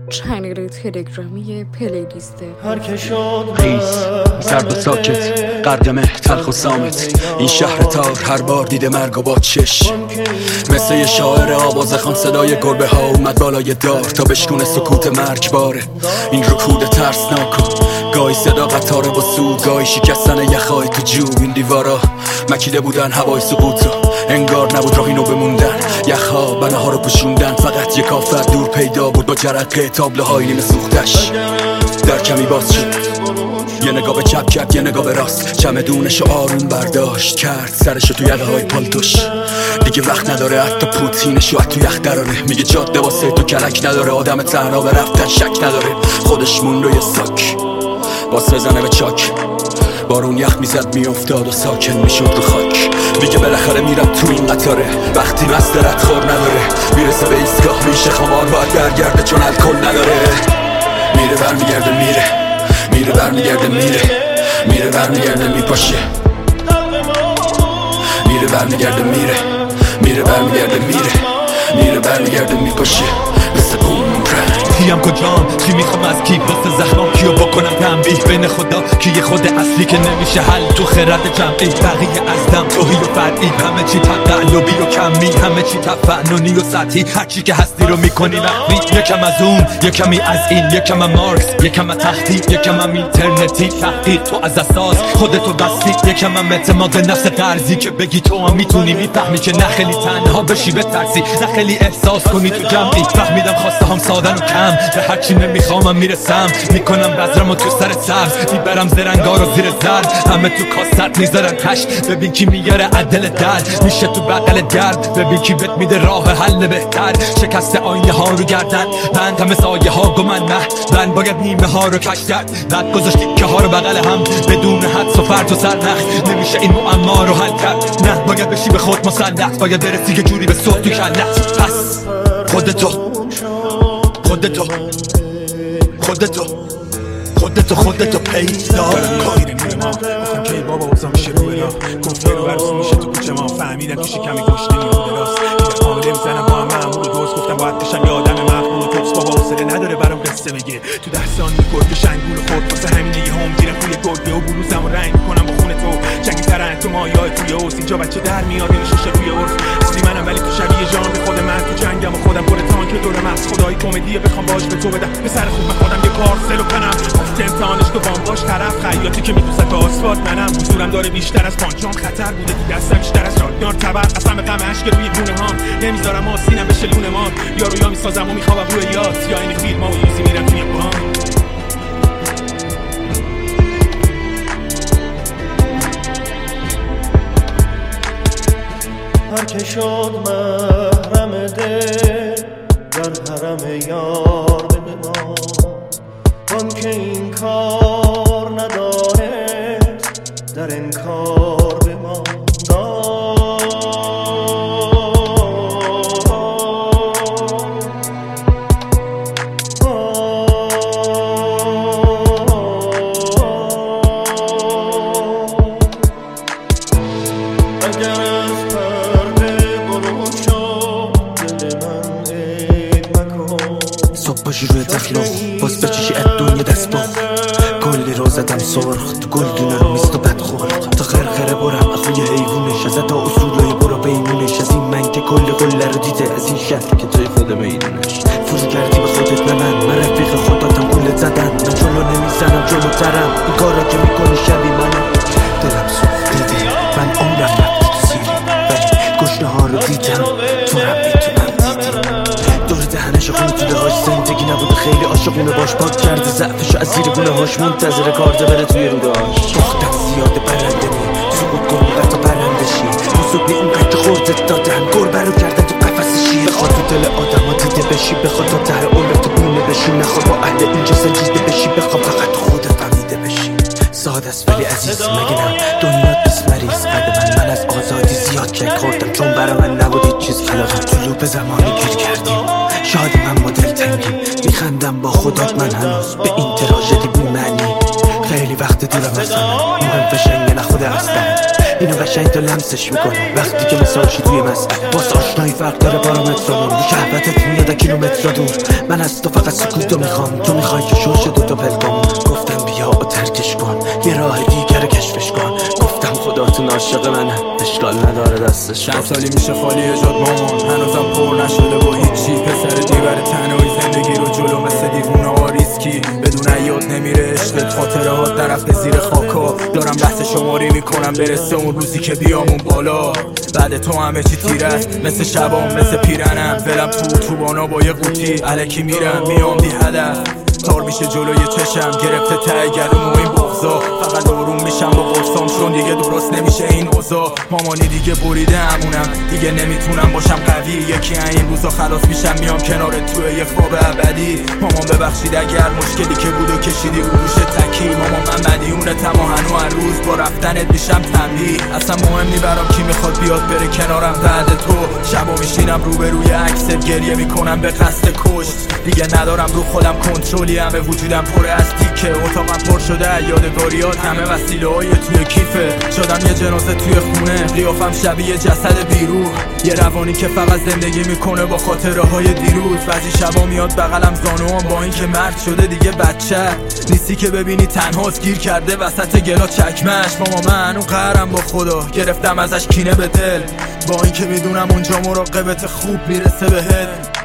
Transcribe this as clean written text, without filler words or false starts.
چنل تلگرامی پلیلیسته خیز زرد و ساکت قدمه تلخ و سامت این شهر تار هر بار دیده مرگ و با چش مثل یه شاعر آوازه خان صدای گربه ها اومد بالای دار تا بشکونه سکوت مرگ باره این رکود ترسناکو گاهی صدا قطاره با سود گاهی شکستن یخهای تو جو این دیوارا مکیده بودن هوای سقوطو انگار نبود راهی نو بموندن یخها بناها رو پوشوندن فقط یک کافر دور پیدا بود با جرقه تابلوهای نیمه سوختش در کمی باز شد یه نگاه به چپ کرد یه نگاه به راست چمدونشو آروم برداشت کرد سرشو تو یقه های پالتوش دیگه وقت نداره حتی پوتینشو تو یخ دراره میگه جاده واسه تو کلک نداره آدم تنها به رفتن شک نداره خودش مون رو یه ساک باز بزنه به چاک بارون یخ میزد میافتاد و ساکن میشد رو خاک میگه بالاخره میرم تو این قطاره وقتی مست ردخور نداره میرسه به ایستگاه میشه خمار باید برگرده چون الکل نداره میره برمیگرده میره برمیگرده میره برمیگرده میپاشه میره برمیگرده میره برمیگرده میره برمیگرده میپاشه مثل بومرنگ کیم کجام چی میخوام از کی واسه زخمام کیو بکنم تنبیه بین خدا کی خود اصلی که نمیشه حل تو خرد جمعی بقیه از دم توهی و فرعی همه چی تقلبی و کمی همه چی تفننی و سطحی هرچی که هستی رو میکنی مخفی یکم از اون یکمی از این یکم از مارکس یکم از تحقیق یکم از اینترنتی تحقیق تو از اساس خودتو بستی یکم از اعتماد به نفس قرضی که بگی تو هم میتونی میفهمی که نه خیلی تنها بشی بترسی نه خیلی احساس کنی تو جمعی فهمیدم خواسته هم سادن و کم به هرچی نمیخوامم میرسم میکنم بذرمو تو سر سبز میبرم زرنگار و زیر زرد همه تو کاست میذارن تش ببین کی میاره عدل درد میشه تو بغل درد ببین کی بهت میده راه حل بهتر شکست آینه ها رو گردن بند همه سایه ها گمن نه من باید نیمه ها رو کش کرد بعد گذاشتی که ها رو بغل هم بدون حدس و فرد و سرنخ نمیشه این معما رو حل کرد نه باید بشی به خود مسلط باید برسی یه جوری به صوت تو کلت پس خودتو پیدا کاری نمیره ما گفتم که بابا اوزا میشه رو برا گفت رو برسون میشه تو کوچه ما فهمیدم که شکمی گشته نیرو دراست یه قامله میزنم با هم معمول دوست گفتم باید بشم یه آدم مقبول توست بابا حوصله نداره برام قصه بگه تو 10 ثانیه گرگ شنگول خورد واسه همینه یه هم گیرم توی گرگه و بلوزم و رنگ میکنم با خون تو جنگی ترن تو مایای توی اوس اینجا بچه در میاد این شوشه روی عرف اصلی منم ولی تو شبیه جان به خود من تو جنگم و خودم پر تانک دور مغز خدای کمدیه بخوام باش به تو بدم به سر خود من خودم یه پارسل و کنم گفت امتحانش تو وام باش طرف خیاطی که میدوزه به آسفالت منم حضورم داره بیشتر از پانچام خطر بوده تو دستم بیشتر از شادیار تبر اصلا به غم اشک روی گونه هام نمیذارم آسینم بشه لونه مان یا میسازم و میخوابم روی یاد یا این فیلم ها و یوزی میرم توی قرآن هر که شد محرم دل در حرم یار بمان آن که این کار ندانست در انکار بمان باشی روی تفلو باز بچشی از دنیا دست با کلی رو زدم سرخ تو گل دونم میست و بد خورد تا خرخره برم اخوی حیوونش از تا اصولای برا بیمونش از این من که کل قله رو دیده از این شهر که توی خود میدونش فرو کردی به خودت نه من رفیق خوداتم گلت زدن من جلو نمیزنم جلو ترم این کارا که میکنی شبی منم دلم سوخت دیده من عمرم رفتی تو سیری ولی گشنه ها رو دیدم تو هم میتونم دور دهنشو خونی تو دهاش زندگی نبوده خیلی عاشقونه باش پاک کرده ضعفشو از زیر گونه هاش منتظر کارده بره توی روداش باختم زیاده برنده نی سقوط کن تا برنده شی موسوقی اونقدر خوردت دادن گربه رو کردن تو قفصشی بخواد تو دل آدم ها دیده بشی بخواد تا ته اولت بونه بشی نخواد با اهل اینجا سنجیده بشی بخواد فقط خودت فهمیده بشی ساده است ولی عزیز مگه نه دنیا بسمریز قد من از آزادی زیاد چک خوردم چون برای من نبود هیچ چیز خلاقم تو لوپ زمانی گیر کردیم شاید من مدل تنگیم میخندم با خودت من هنوز به این تراژدی بی معنی خیلی وقت دورم از همه مهم فشنگ نه خود هستم اینو قشنگ تو لمسش میکنه وقتی که مثالشی توی مسئله باز آشنایی فرق داره بارامترانون رو شهوتت میاد کیلومتر دور من از تو فقط سکوتو میخوام تو میخوای که شوش دوتا پلکامون گفتم بیا و ترکش کن یه راه دیگر کشفش کن گفتم خداتون عاشق منه اشکال نداره دستش چند سالی میشه خالی جاد مامان هنوزم پر نشده با هیچی پسر دیور تنهایی زندگی رو جلو مثل دیوونه ها ریسکی بدون یاد نمیره عشقت خاطره ها درفت زیر خاکا دارم بحث شماری میکنم برسه اون روزی که بیام اون بالا بعد تو همه چی تیر است مثل شبام مثل پیرنم ولم تو بانا با یه قوطی الکی میرم میام بی هدف تار میشه جلوی چشم گرفته ته گلوم و این بغضا فقط آروم میشم با قرصام چون دیگه درست نمیشه این اوضاع مامانی دیگه بریده همونم دیگه نمیتونم باشم قوی یکی این روزا خلاص میشم میام کنارت توی یه خواب ابدی مامان ببخشید اگر مشکلی که بود و کشیدی رو روش تکی مامان من مدیونتم و هر روز با رفتنت میشم تنبیه اصلا مهم نی برام کی میخواد بیاد بره کنارم بعد تو شبا میشینم روبروی عکست گریه میکنم به قصد کشت دیگه ندارم رو خودم کنترلی همه وجودم پر از تیکه اتاقم پر شده یادگاریات همه وسیله های توی کیفه شدم یه جنازه توی خونه قیافم شبیه جسد بیروح یه روانی که فقط زندگی میکنه با خاطره های دیروز بعضی شبا میاد بغلم زانوام با اینکه مرد شده دیگه بچه نیستی که ببینی تنهاست گیر کرده وسط گلا چکمش ماما من اون قهرم با خدا گرفتم ازش کینه به دل با اینکه میدونم اونجا مراقبت خوب میرسه بهت